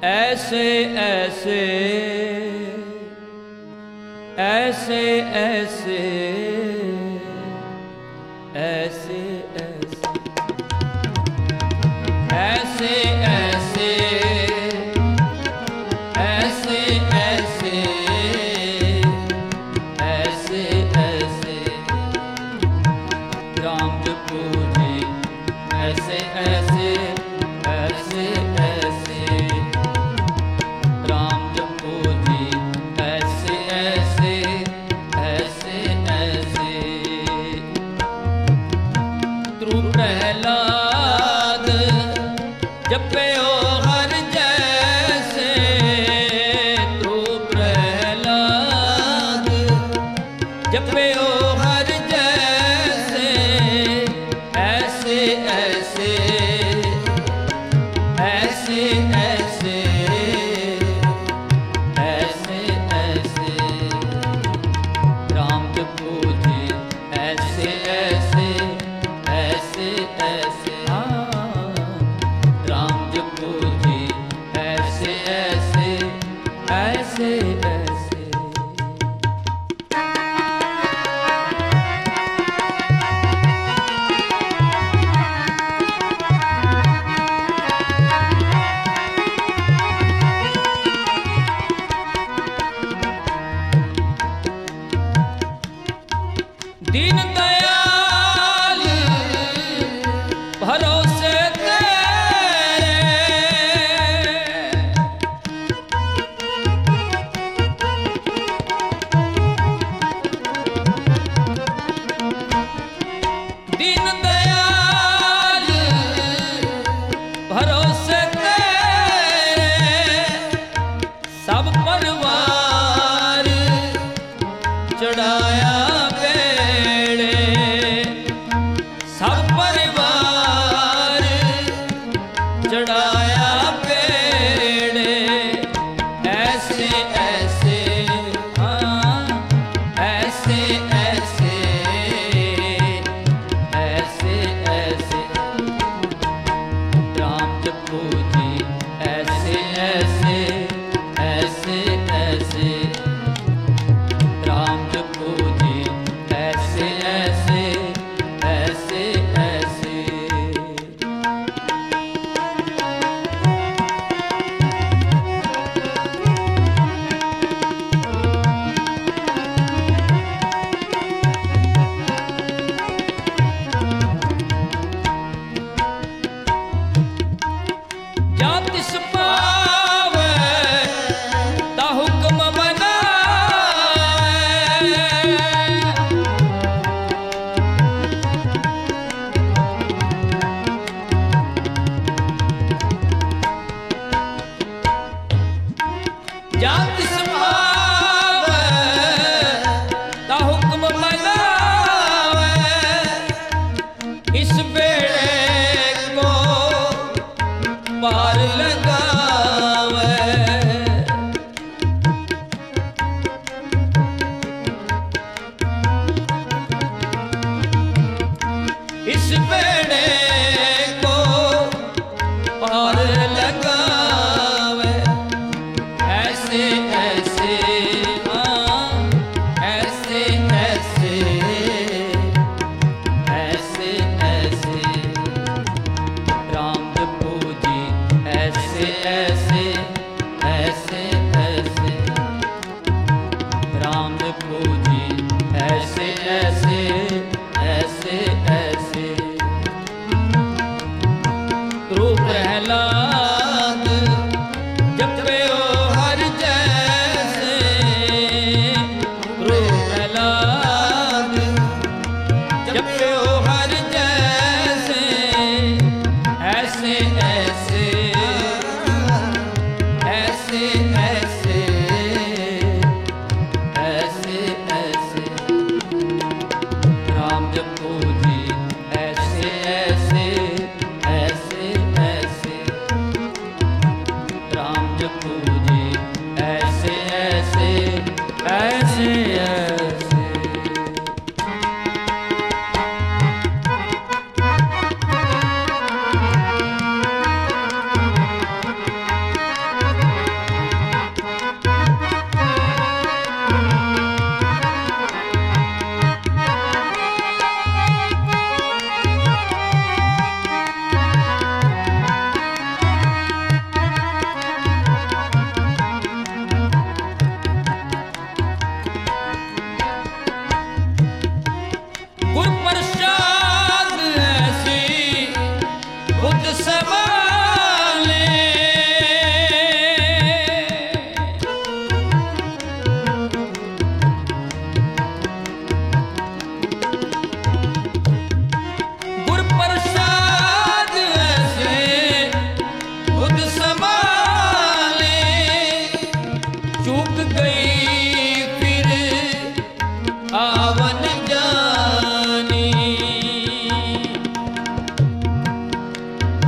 ऐसे ऐसे ऐसे ऐसे ऐसे ऐसे ऐसे ऐसे ऐसे ऐसे ऐसे राम जपो जी ऐसे ऐसे ऐसे ऐसे राम जपो जी ऐसे ऐसे ऐसे ऐसे ध्रुव प्रहलाद जपयो हर जैसे ध्रुव प्रहलाद जपयो हर जैसे ऐसे ऐसे ऐसे ऐसे ऐसे ऐसे राम जपो जी ऐसे ऐसे ऐसे ऐसे राम जपो जी ऐसे ऐसे ऐसे ऐसे दीन दयाल भरोसे तेरे दीन दयाल भरोसे तेरे सब परिवार चढ़ाया सब परिवार चढ़ाया पेड़े ऐसे ऐसे हाँ ऐसे ऐसे ऐसे ऐसे राम जपो जी ऐसे ऐसे ऐसे ऐसे राम जपो जी ऐसे ऐसे ऐसे ऐसे जाति सपावे ता हुक्म बनावे जाति सपावे ता हुक्म बनावे इस बेड़े को पार लगावे इस बेड़े को पार लगावे ऐसे ऐसे हाँ ऐसे ऐसे ऐसे ऐसे राम जपो जी ऐसे ऐसे ऐसे ऐसे राम जपो जी ऐसे ऐसे ऐसे ऐसे ध्रुव प्रहलाद जपयो हर जैसे ध्रुव प्रहलाद जपयो हर जैसे ऐसे ऐसे ऐसे ऐसे ऐसे ऐसे राम जपो जी ऐसे ऐसे ऐसे ऐसे राम जपो जी ऐसे ऐसे ऐसे ऐसे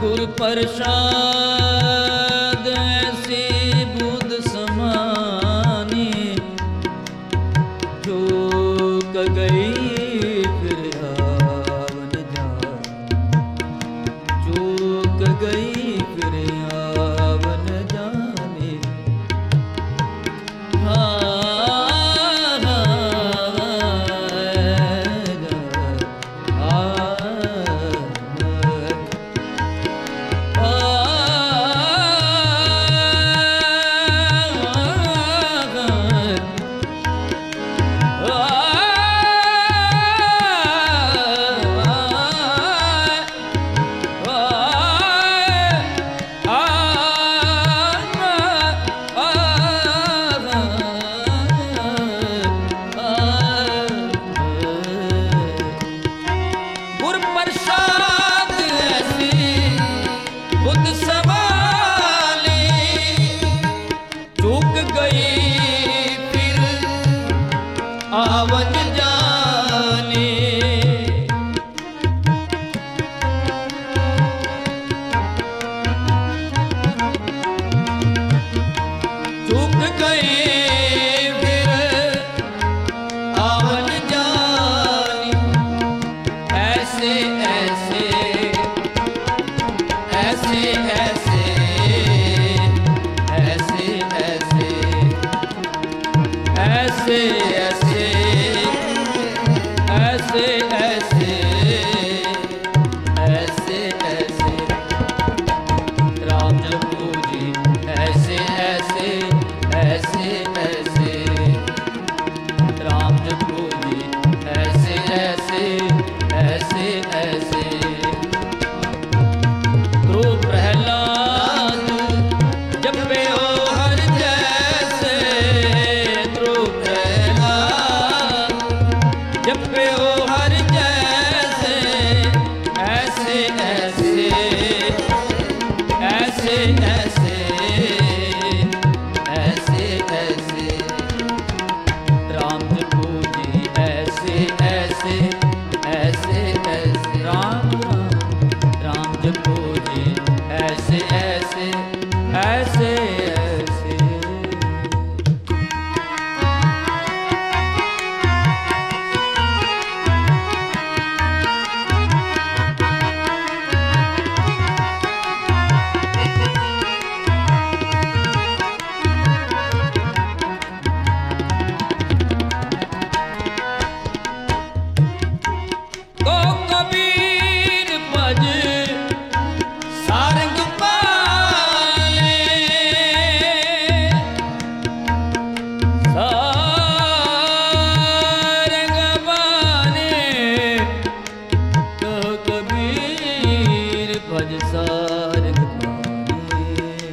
गुरु प्रसाद ऐसी बुध समानी, चूक गई फिर आवन जान, चूक गई फिर आवन जाने। आवन जाने। चूक गए फिर आवन जाने। ऐसे ऐसे ऐसे ऐसे ऐसे ऐसे ऐसे ऐसे ऐसे ऐसे ऐसे राम जपो जी ऐसे ऐसे ऐसे ऐसे राम जपो जी ऐसे ऐसे ऐसे ऐसे। ध्रुव प्रहलाद जपे ओ हर जैसे, ध्रुव प्रहलाद जपे ओ हर जैसे। ऐसे ऐसे ऐसे ऐसे ऐसे ऐसे राम जपो जी ऐसे ऐसे ऐसे ऐसे। राम राम राम जपो जी ऐसे ऐसे ऐसे ऐसे। को कबीर भज सारंग पाले, सारंग पाले। को कबीर भज सारंग पाले,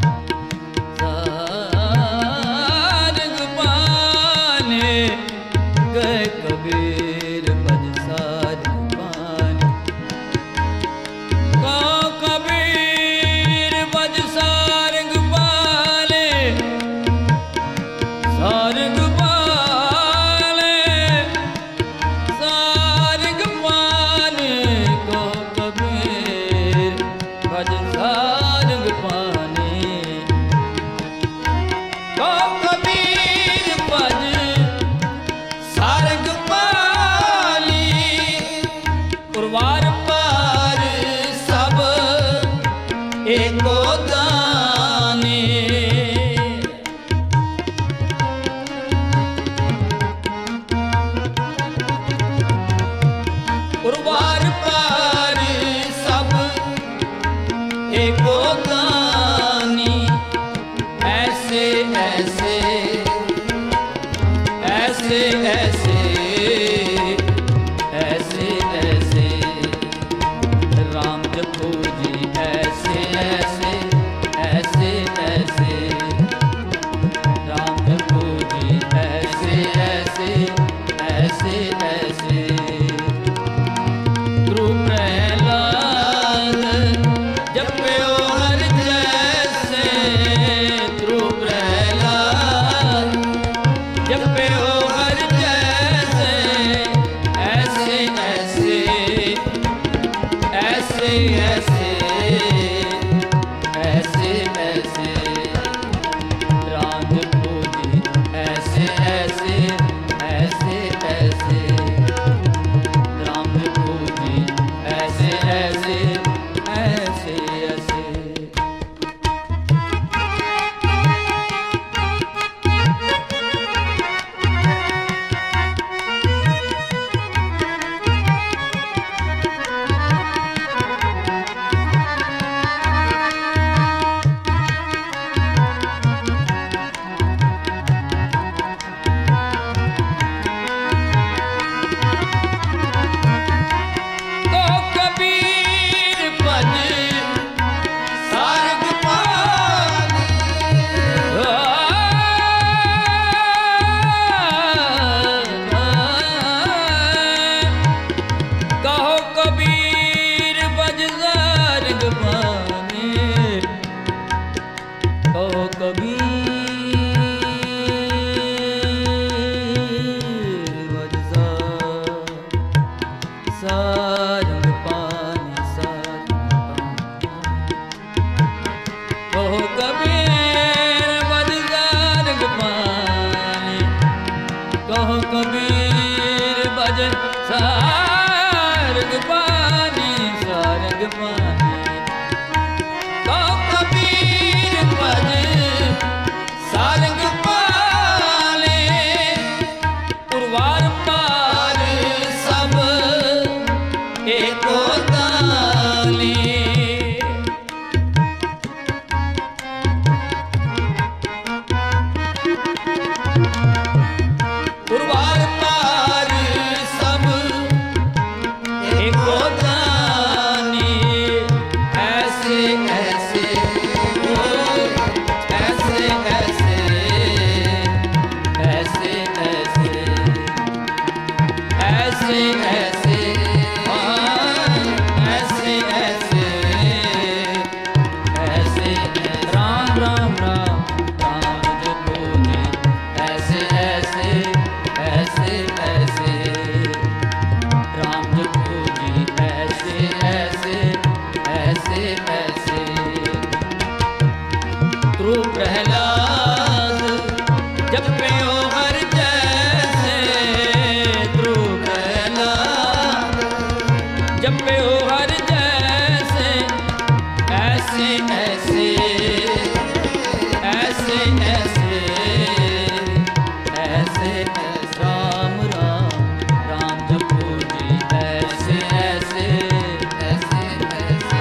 सारंग पाले। गए कबीर भज सारंग पाले। को कबीर भज सारंग पाले, सारंग पाले, सारंग पाले। को कबीर भज सारंग पाले। को कबीर भज सारंग पाली, पुरवार पार सब एको दाने। पुरवार पार सब एको दानी। ऐसे ऐसे ऐसे ऐसे ऐसे ऐसे राम जपो जी ऐसे ऐसे ऐसे ऐसे राम जपो जी ऐसे ऐसे ऐसे ऐसे। ध्रुव प्रहलाद जपे ओ हर जय कहो कबीर बज सारंग पानी, कहो कबीर बज सारंग पानी, सारंग पानी। कहो कबीर बज सारंग पानी, पुरवार पार सब एको ताली। पुरवार पार सब एको ताली। ऐसे ऐसे ओ ऐसे ऐसे ऐसे ऐसे ऐसे ऐसे ऐसे ऐसे ऐसे राम राम राम राम जपो जी। ऐसे ऐसे ऐसे ऐसे राम जपो जी। ऐसे ऐसे ऐसे ऐसे ध्रुव प्रहलाद जपे हो हर जैसे, ध्रुव प्रहलाद जपे हो हर जैसे। ऐसे ऐसे ऐसे ऐसे ऐसे राम राम राम जपो जी। ऐसे ऐसे ऐसे ऐसे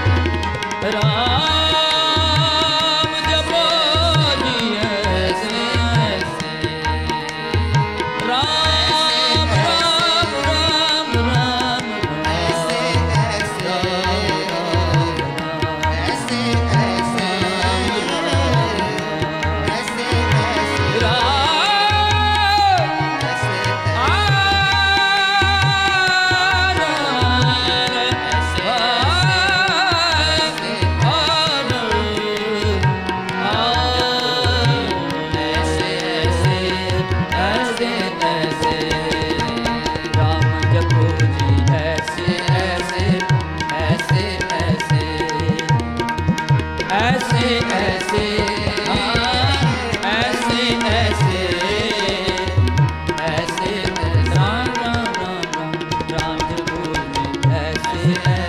राम जपो जी। ऐसे ऐसे राम राम राम राम ऐसे ऐसे ऐसे ऐसे ऐसे राम जपो जी। ऐसे ऐसे ऐसे ऐसे ऐसे ऐसे ऐसे ऐसे ऐसे राम राम राम राम राम जपो जी। ऐसे